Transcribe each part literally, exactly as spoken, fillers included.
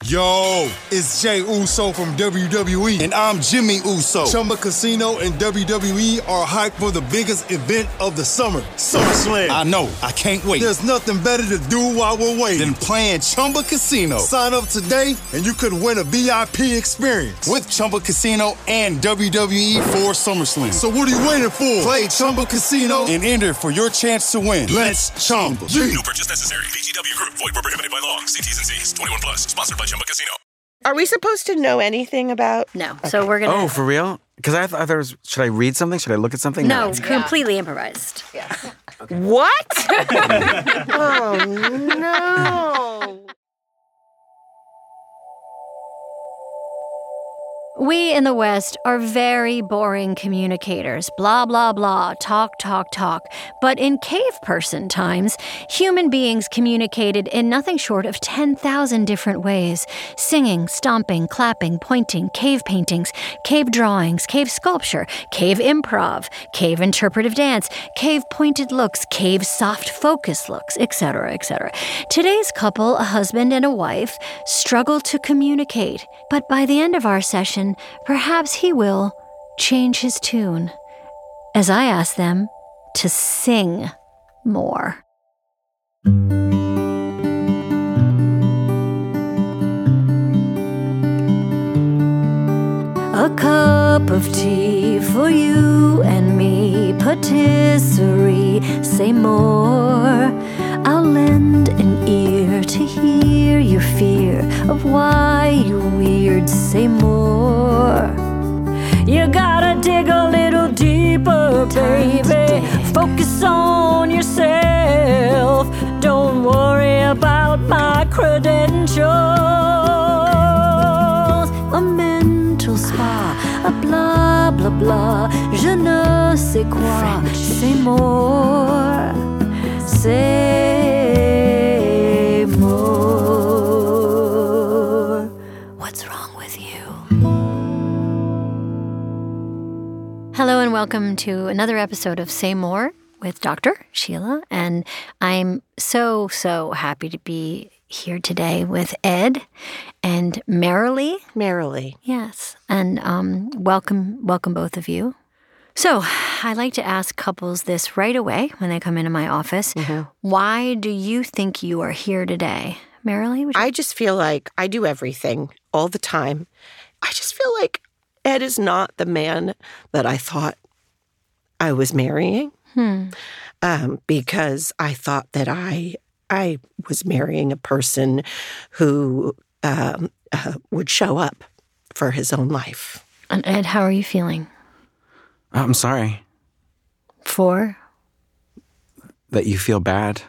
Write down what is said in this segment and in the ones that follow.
Yo, it's Jay Uso from W W E. And I'm Jimmy Uso. Chumba Casino and W W E are hyped for the biggest event of the summer, SummerSlam. I know. I can't wait. There's nothing better to do while we're waiting than playing Chumba Casino. Sign up today and you could win a V I P experience with Chumba Casino and W W E for SummerSlam. So what are you waiting for? Play Chumba Casino and enter for your chance to win. Let's Chumba. No purchase necessary. V G W Group. Void where prohibited by law. See T's and C's. twenty-one plus. Sponsored by Chumba Casino. Are we supposed to know anything about? No. Okay. So we're going to... Oh, for real? Because I thought there was... Should I read something? Should I look at something? No, no. It's completely improvised. Yeah. Okay. What? Oh, no. We in the West are very boring communicators. Blah, blah, blah. Talk, talk, talk. But in cave person times, human beings communicated in nothing short of ten thousand different ways. Singing, stomping, clapping, pointing, cave paintings, cave drawings, cave sculpture, cave improv, cave interpretive dance, cave pointed looks, cave soft focus looks, et cetera, et cetera. Today's couple, a husband and a wife, struggle to communicate. But by the end of our session, perhaps he will change his tune as I ask them to sing more. A cup of tea for you and me, patisserie, say more. I'll lend an ear to hear your fear of why you're weird, say more. You gotta dig a little deeper, baby. Focus on yourself. Don't worry about my credentials. A mental spa, a blah, blah, blah. Je ne sais quoi, say more. Say more. What's wrong with you? Hello and welcome to another episode of Say More with Doctor Sheila. And I'm so, so happy to be here today with Ed and Marilee. Marilee. Yes. And um, welcome, welcome both of you. So I like to ask couples this right away when they come into my office. Mm-hmm. Why do you think you are here today? Marilee? You- I just feel like I do everything all the time. I just feel like Ed is not the man that I thought I was marrying. Hmm. Um, because I thought that I I was marrying a person who um, uh, would show up for his own life. And Ed, how are you feeling? I'm sorry. For? That you feel bad.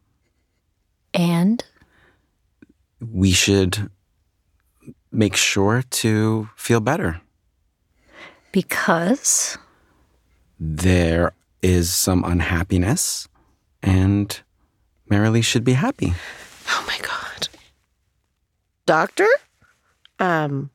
And? We should make sure to feel better. Because? There is some unhappiness, and Marilee should be happy. Oh, my God. Doctor? Um...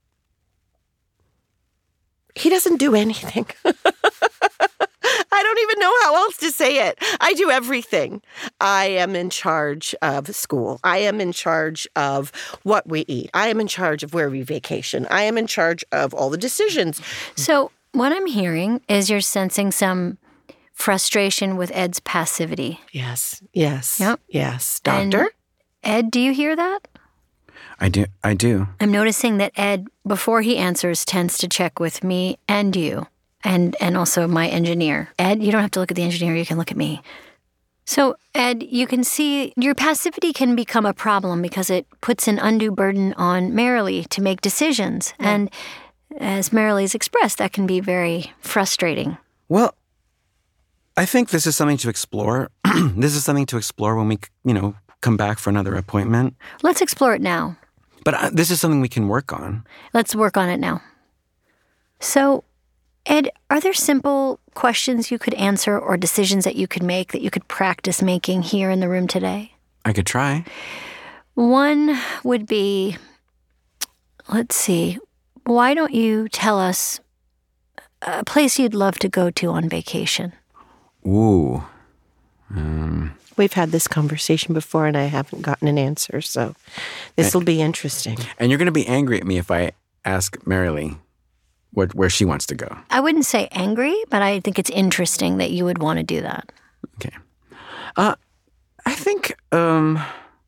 He doesn't do anything. I don't even know how else to say it. I do everything. I am in charge of school. I am in charge of what we eat. I am in charge of where we vacation. I am in charge of all the decisions. So what I'm hearing is you're sensing some frustration with Ed's passivity. Yes, yes, yep. yes. Doctor? And Ed, do you hear that? I do. I do. I'm noticing that Ed, before he answers, tends to check with me and you, and and also my engineer. Ed, you don't have to look at the engineer. You can look at me. So, Ed, you can see your passivity can become a problem because it puts an undue burden on Marilee to make decisions. Yeah. And as Marilee's expressed, that can be very frustrating. Well, I think this is something to explore. This is something to explore when we, you know, come back for another appointment. Let's explore it now. But uh, this is something we can work on. Let's work on it now. So, Ed, are there simple questions you could answer or decisions that you could make that you could practice making here in the room today? I could try. One would be, let's see, why don't you tell us a place you'd love to go to on vacation? Ooh. Um, We've had this conversation before, and I haven't gotten an answer, so this will be interesting. And you're going to be angry at me if I ask Marilee what, where she wants to go. I wouldn't say angry, but I think it's interesting that you would want to do that. Okay. Uh, I think um,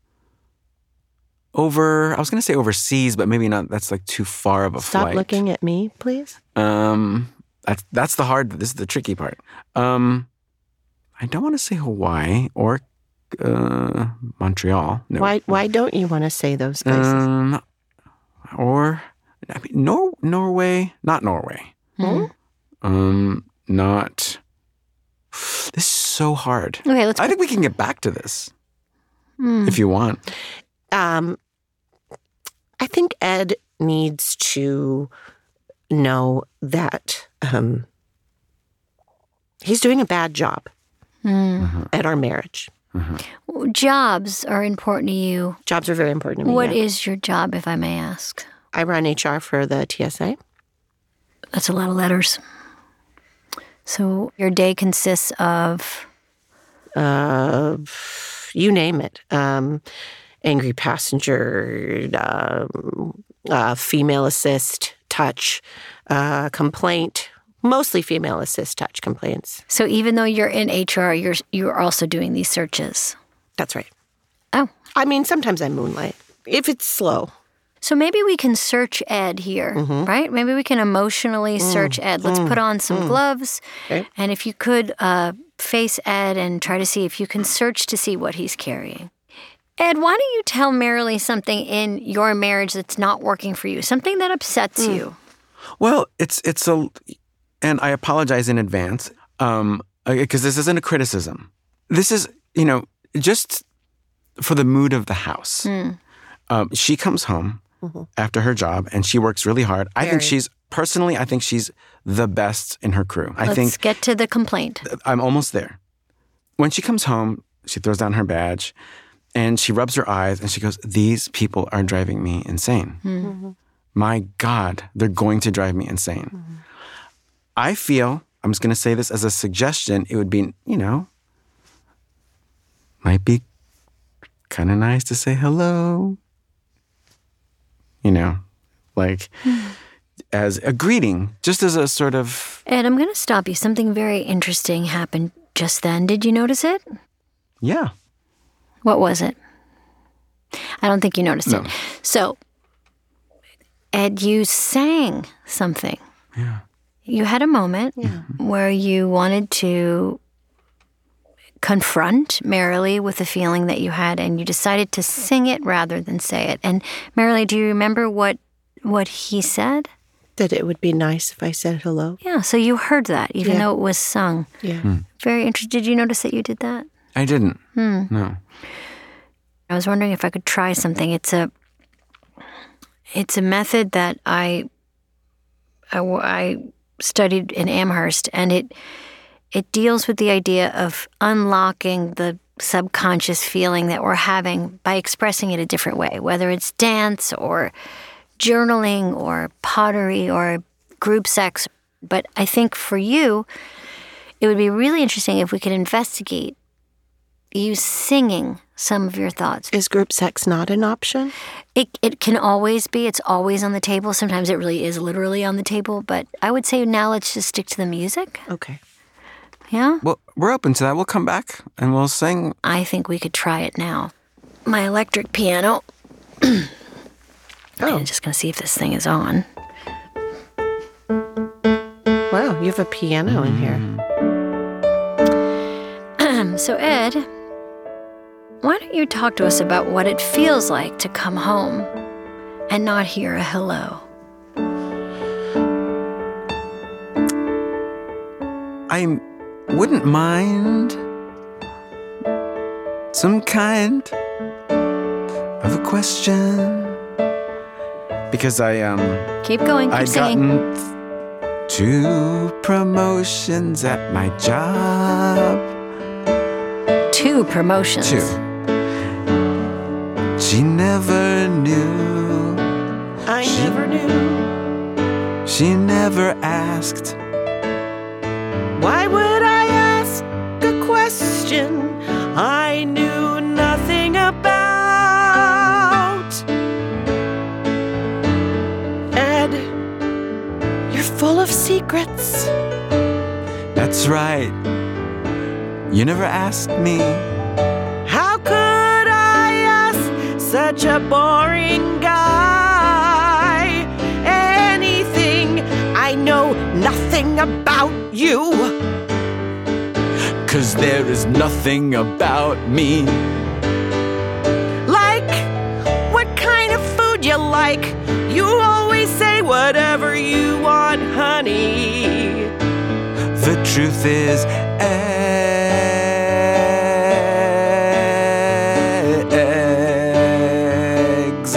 over, I was going to say overseas, but maybe not. That's like too far of a Stop flight. looking at me, please. Um, that's, that's the hard, this is the tricky part. Um, I don't want to say Hawaii or uh, Montreal. No. Why Why don't you want to say those places? Um, or, I mean, Nor- Norway, not Norway. Hmm? Um, not, this is so hard. Okay, let's. I think we can get back to this Hmm. if you want. Um, I think Ed needs to know that um, he's doing a bad job Hmm. at our marriage. Jobs are important to you. Jobs are very important to me. What yeah. is your job, if I may ask? I run H R for the T S A. That's a lot of letters. So your day consists of Uh, you name it. Um, angry passenger, um, uh, female assist, touch, uh, complaint. Mostly female assist touch complaints. so even though you're in H R, you're you're also doing these searches. That's right. Oh. I mean, sometimes I moonlight if it's slow. So maybe we can search Ed here, Mm-hmm. right? Maybe we can emotionally Mm. search Ed. Let's put on some gloves. Okay. And if you could uh, face Ed and try to see if you can search to see what he's carrying. Ed, why don't you tell Marilee something in your marriage that's not working for you, something that upsets Mm. you? Well, it's it's a, and I apologize in advance, um, because this isn't a criticism. This is, you know, just for the mood of the house. Um, she comes home after her job and she works really hard. I think Very. she's personally, I think she's the best in her crew. I Let's think get to the complaint. I'm almost there. When she comes home, she throws down her badge and she rubs her eyes and she goes, "These people are driving me insane. My God, they're going to drive me insane." I feel, I'm just going to say this as a suggestion, it would be, you know, might be kind of nice to say hello. You know, like as a greeting, just as a sort of, Ed, I'm going to stop you. Something very interesting happened just then. Did you notice it? yeah. What was it? I don't think you noticed No. it. So, Ed, you sang something. Yeah. You had a moment where you wanted to confront Marilee with the feeling that you had, and you decided to sing it rather than say it. And Marilee, do you remember what what he said? That it would be nice if I said hello. Yeah, so you heard that, even Yeah. though it was sung. Yeah. Very interesting. Did you notice that you did that? I didn't. No. I was wondering if I could try something. It's a it's a method that I I, I studied in Amherst, and it it deals with the idea of unlocking the subconscious feeling that we're having by expressing it a different way, whether it's dance or journaling or pottery or group sex. But I think for you, it would be really interesting if we could investigate you singing some of your thoughts. Is group sex not an option? It it can always be. It's always on the table. Sometimes it really is literally on the table. But I would say now let's just stick to the music. Okay. Yeah? Well, we're open to that. We'll come back and we'll sing. I think we could try it now. My electric piano. Oh. I'm just going to see if this thing is on. Wow, you have a piano in here. So, Ed, why don't you talk to us about what it feels like to come home and not hear a hello? I wouldn't mind some kind of a question because I um Keep going. Keep I'd singing. gotten th- two promotions at my job. Two promotions. Two. She never knew. I She- never knew. She never asked. Why would I ask a question I full of secrets. That's right. You never asked me. How could I ask such a boring guy anything? I know nothing about you. 'Cause there is nothing about me. Like, what kind of food you like? You always say whatever you want, honey. The truth is, eggs.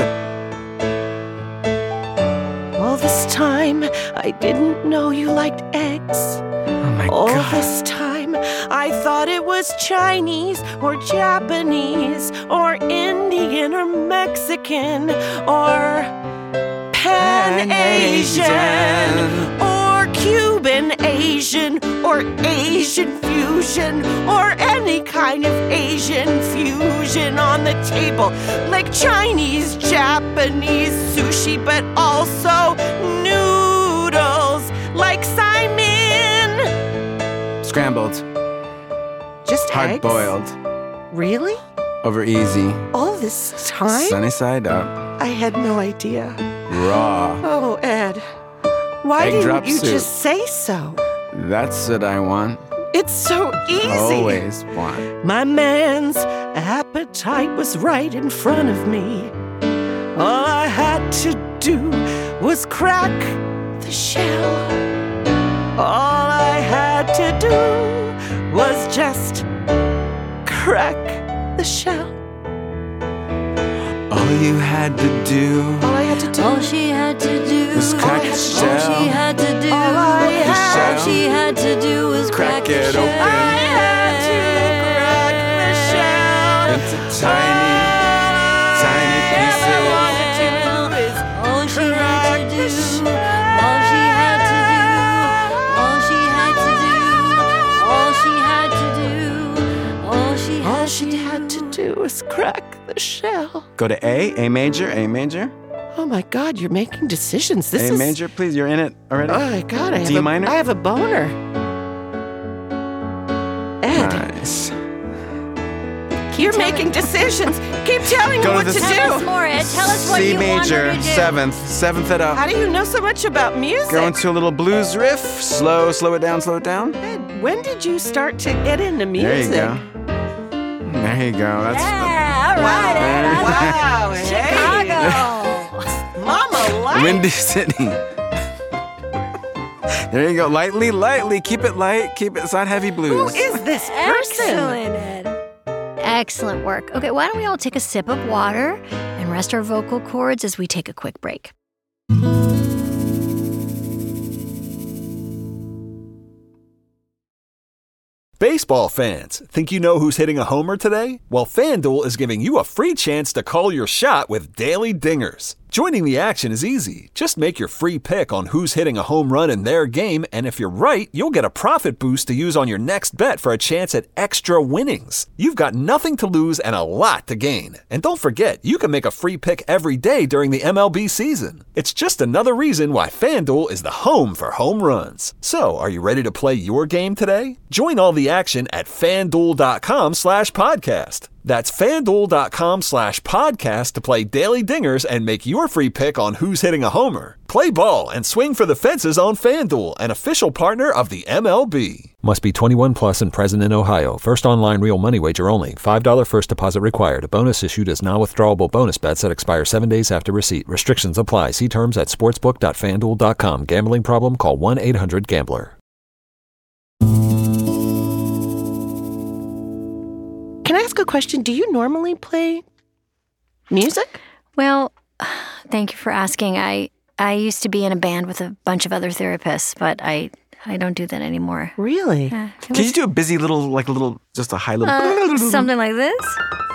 All this time, I didn't know you liked eggs. Oh my All God. this time, I thought it was Chinese or Japanese or Indian or Mexican or Pan-Asian Pan-Asian. or Cuban Asian or Asian fusion or any kind of Asian fusion on the table, like Chinese, Japanese, sushi, but also noodles, like Simon. Scrambled. Just eggs? Hard-boiled. Really? Over easy. All this time? Sunny side up. I had no idea. Raw. Oh, Ed. Why Egg didn't drop you soup. just say so? That's what I want. It's so easy. Always want. My man's appetite was right in front of me. All I had to do was crack the shell. All I had to do was just crack the shell. All you had to do. All I had to do. All she had to do Was crack the All shell. she had to do All I had- All she had to do was Crack crack, the it shell. open. I had to crack the shell. Into tiny, tiny pieces. All she had to do, all she had to do, all she had to do, all she had to do, all she had All to she do. had to do was crack the shell. Go to A, A major, A major, Oh my God, you're making decisions. This A is. major, please. You're in it already. Oh my God, I have D a, minor? I have a boner. Ed, Nice. you're making decisions. Keep telling me Go to what the to s- Tell us do. more, Ed. Tell us what C you want her major, to do. seventh, seventh it up. How do you know so much about music? Go into a little blues riff. Slow, slow it down, slow it down. Ed, when did you start to get into music? There you go. There you go. That's Yeah, all right, Ed. I Wow, like hey. Chicago. Mama likes. Windy City. There you go. Lightly, lightly. Keep it light. Keep it. It's not heavy Who blues. is this person? Excellent, Ed. Excellent work. Okay, why don't we all take a sip of water and rest our vocal cords as we take a quick break? Baseball fans, think you know who's hitting a homer today? Well, FanDuel is giving you a free chance to call your shot with Daily Dingers. Joining the action is easy. Just make your free pick on who's hitting a home run in their game, and if you're right, you'll get a profit boost to use on your next bet for a chance at extra winnings. You've got nothing to lose and a lot to gain. And don't forget, you can make a free pick every day during the M L B season. It's just another reason why FanDuel is the home for home runs. So, are you ready to play your game today? Join all the action at FanDuel.com slash podcast. That's FanDuel.com slash podcast to play Daily Dingers and make your free pick on who's hitting a homer. Play ball and swing for the fences on FanDuel, an official partner of the M L B. Must be twenty-one plus and present in Ohio. First online real money wager only. five dollars first deposit required. A bonus issued as non-withdrawable bonus bets that expire seven days after receipt. Restrictions apply. See terms at sportsbook dot fan duel dot com. Gambling problem? Call one eight hundred gambler. Can I ask a question? Do you normally play music? Well, thank you for asking. I I used to be in a band with a bunch of other therapists, but I I don't do that anymore. Really? Uh, it Can was, you do a busy little, like a little, just a high little. uh, something like this?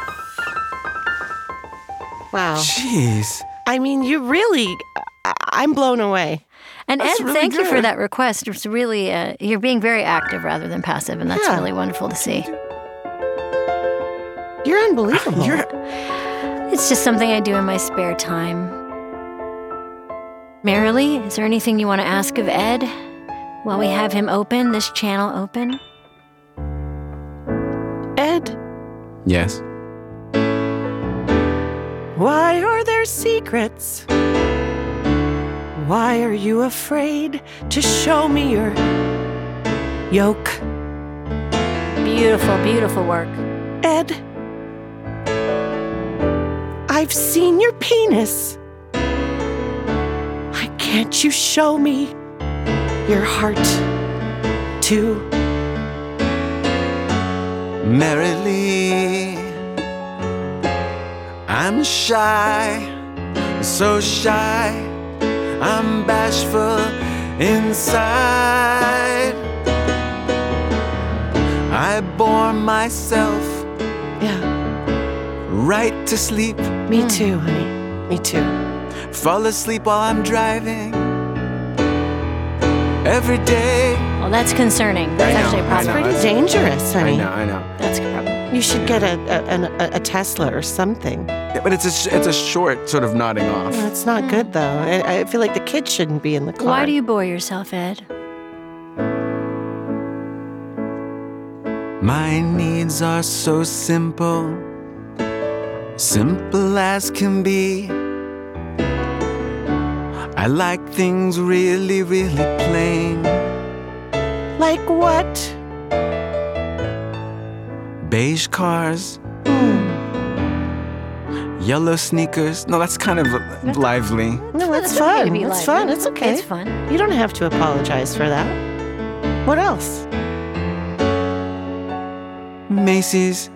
Wow. Jeez. I mean, you really, I- I'm blown away. And That's Ed, really thank you for good. that request. It's really uh, you're being very active rather than passive, and that's Yeah. really wonderful to see. You're unbelievable. You're. It's just something I do in my spare time. Marilee, is there anything you want to ask of Ed while we have him open, this channel open? Ed, Yes. why are there secrets? Why are you afraid to show me your yoke? Beautiful, beautiful work. Ed, I've seen your penis. Why can't you show me your heart, too? Marilee, I'm shy, so shy, I'm bashful inside. I bore myself Yeah, right to sleep, me too, honey. Me too. fall asleep while I'm driving every day. Well, that's concerning. That's I know, actually a I That's problem. know. pretty that's- dangerous, honey. I know, I know. That's a problem. You should get a a, an- a a Tesla or something. Yeah, but it's a sh- it's a short sort of nodding off. That's not good, though. I, I feel like the kids shouldn't be in the car. Why do you bore yourself, Ed? My needs are so simple, simple as can be. I like things really, really plain. Like what? Beige cars, yellow sneakers. No, that's kind of lively. No, it's It's okay to fun. be It's lively. fun. It's okay. It's fun. You don't have to apologize for that. What else? Macy's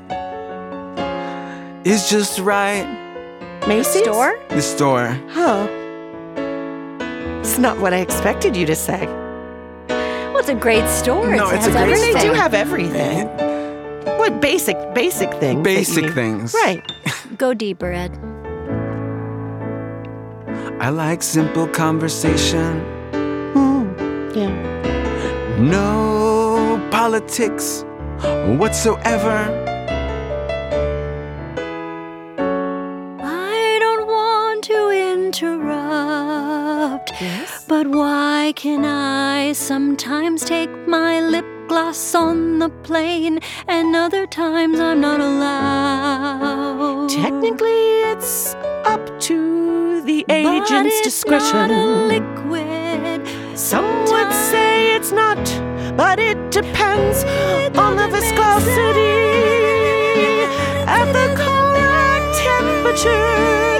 is just right. Macy's? Store? The store. Huh. It's not what I expected you to say. Well, it's a great store. No, It it's has a great everything. They do have everything. What basic, basic things? that Basic you- things. Right. Go deeper, Ed. I like simple conversation. Yeah. No politics whatsoever. I don't want to interrupt, Yes? but why can I sometimes take my lip gloss on the plane and other times I'm not allowed? Technically, it's up to the But agent's it's discretion. not a liquid. Some would say it's not, but it depends on the viscosity at the correct temperature.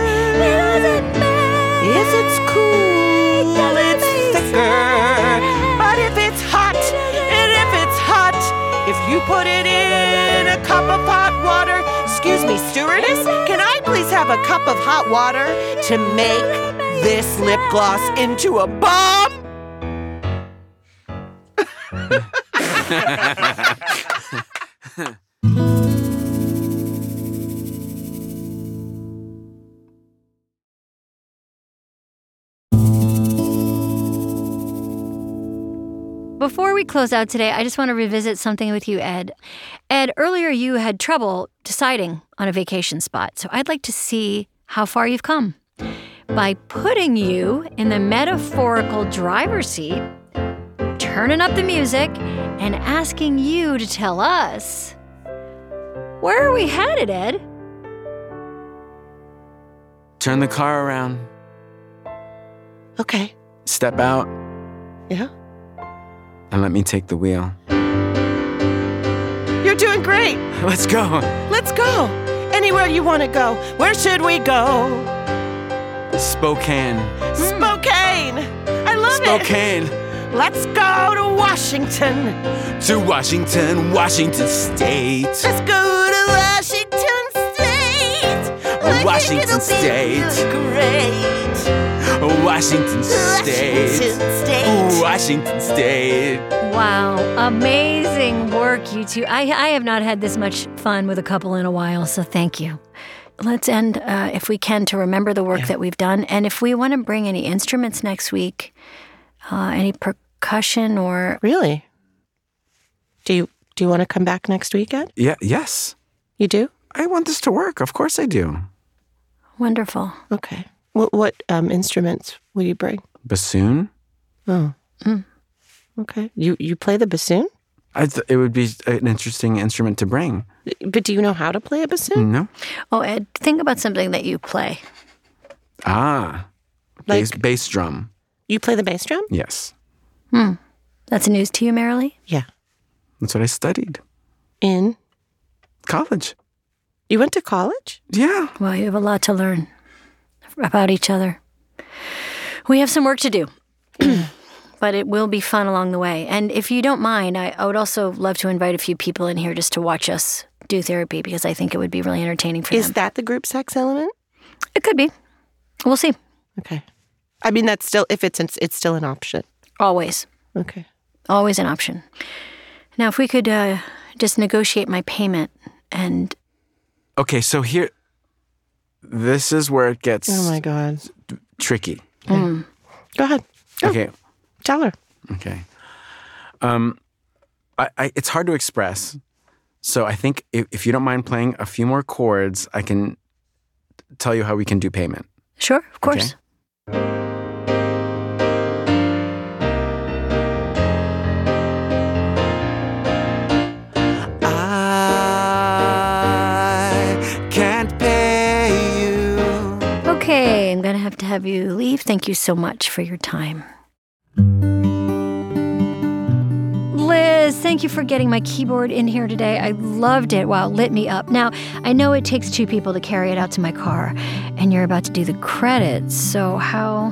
If it's cool, it's thicker. But if it's hot, and if it's hot, if you put it in a cup of hot water, excuse me, stewardess, can I please have a cup of hot water to make this lip gloss into a bomb? Before we close out today, I just want to revisit something with you, Ed. Ed, earlier you had trouble deciding on a vacation spot, so I'd like to see how far you've come. By putting you in the metaphorical driver's seat, turning up the music, and asking you to tell us, where are we headed, Ed? Turn the car around. Okay. Step out Yeah. and let me take the wheel. You're doing great. Let's go. Let's go. Anywhere you want to go. Where should we go? Spokane. Spokane. I love it. Spokane. Let's go to Washington. To Washington, Washington State. Let's go to Washington State. I Washington think it'll be State. really great. Washington State. Washington State. Washington State. Wow, amazing work, you two. I, I have not had this much fun with a couple in a while, so thank you. Let's end, uh, if we can, to remember the work that we've done. And if we want to bring any instruments next week, uh, any percussion or... Really? Do you do you want to come back next weekend? Yeah, yes. You do? I want this to work. Of course I do. Wonderful. Okay. What what um, instruments will you bring? bassoon. Oh. Mm. Okay. You you play the bassoon? I th- it would be an interesting instrument to bring. But do you know how to play a bassoon? No. Oh, Ed, think about something that you play. Ah. Like- bass, bass drum. You play the bass drum? Yes. Hmm. That's news to you, Marilee? Yeah. That's what I studied. In? College. You went to college? Yeah. Well, you have a lot to learn about each other. We have some work to do, but it will be fun along the way. And if you don't mind, I, I would also love to invite a few people in here just to watch us do therapy because I think it would be really entertaining for Is them. that the group sex element? It could be. We'll see. Okay. I mean, that's still, if it's, it's still an option. Always. Okay. Always an option. Now, if we could uh, just negotiate my payment and... Okay, so here, this is where it gets Oh my God. tricky. Mm. Go ahead. Go. Okay. Tell her. Okay. Um, I, I, it's hard to express. So I think if, if you don't mind playing a few more chords, I can tell you how we can do payment. Sure, of course. Okay. I can't pay you. Okay, I'm going to have to have you leave. Thank you so much for your time. Liz, thank you for getting my keyboard in here today. I loved it. Wow, it lit me up. Now, I know it takes two people to carry it out to my car, and you're about to do the credits, so how...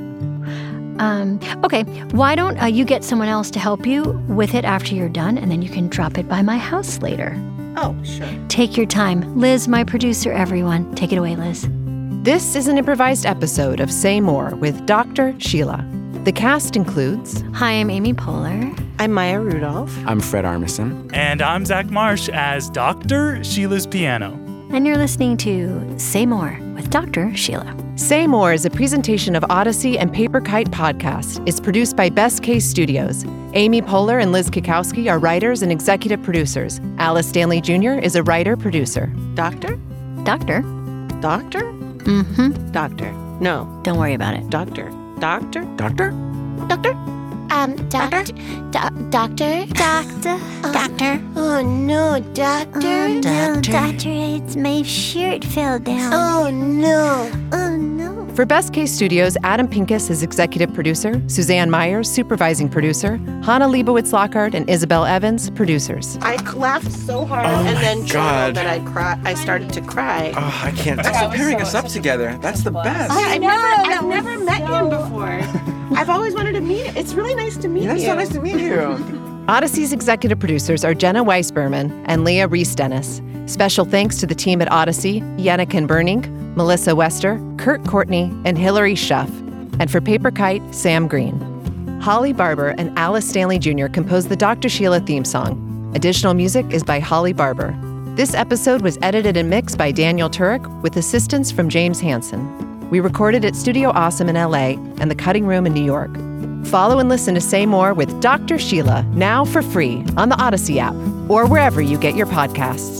Um, okay, why don't uh, you get someone else to help you with it after you're done, and then you can drop it by my house later. Oh, sure. Take your time. Liz, my producer, everyone. Take it away, Liz. This is an improvised episode of Say More with Doctor Sheila. The cast includes... Hi, I'm Amy Poehler. I'm Maya Rudolph. I'm Fred Armisen. And I'm Zach Marsh as Doctor Sheila's Piano. And you're listening to Say More with Doctor Sheila. Say More is a presentation of Odyssey and Paper Kite Podcast. It's produced by Best Case Studios. Amy Poehler and Liz Kikowski are writers and executive producers. Alice Stanley Junior is a writer-producer. Doctor? Doctor? Doctor? Mm-hmm. Doctor. No. Don't worry about it. Doctor. Doctor? Doctor? Doctor? Um, doctor? Do- doctor? Doctor? Doctor? Oh, no, doctor. Oh, no, doctor, it's my shirt fell down. Oh, no. Oh, no. For Best Case Studios, Adam Pincus is executive producer, Suzanne Myers, supervising producer, Hannah Leibowitz-Lockhart and Isabel Evans, producers. I laughed so hard Oh and my then God. that I cry. I started to cry. Oh, I can't. Thanks for pairing us up together. That's the best. I, I've never, I've never met him before. I've always wanted to meet him. It's really nice to meet That's you. so nice to meet you. Odyssey's executive producers are Jenna Weiss-Berman and Leah Reese-Dennis. Special thanks to the team at Odyssey, Yennekin Burning, Melissa Wester, Kurt Courtney, and Hillary Schuff. And for Paper Kite, Sam Green. Holly Barber and Alice Stanley Junior composed the Doctor Sheila theme song. Additional music is by Holly Barber. This episode was edited and mixed by Daniel Turek with assistance from James Hansen. We recorded at Studio Awesome in L A and The Cutting Room in New York. Follow and listen to Say More with Doctor Sheila now for free on the Odyssey app or wherever you get your podcasts.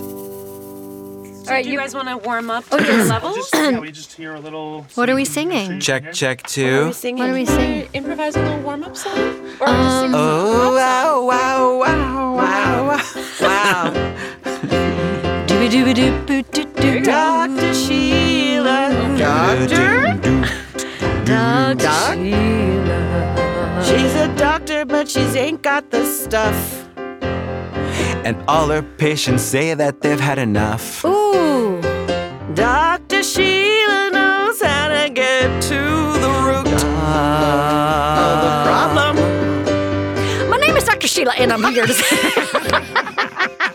All right, you guys want to warm up to the levels? Just, yeah, we just hear a little... What are we singing? Check, check, What are two. we singing? What are we singing? Improvise a little warm-up song? Or Um, just sing Oh, wow, wow, wow, wow, wow. Wow. Dooby-dooby-doo-boo-doo-doo. Doctor Sheila. Doctor? Doctor Sheila. She's a doctor, but she's ain't got the stuff. And all her patients say that they've had enough. Ooh. Doctor Sheila knows how to get to the root of the problem. My name is Doctor Sheila, and I'm here to say...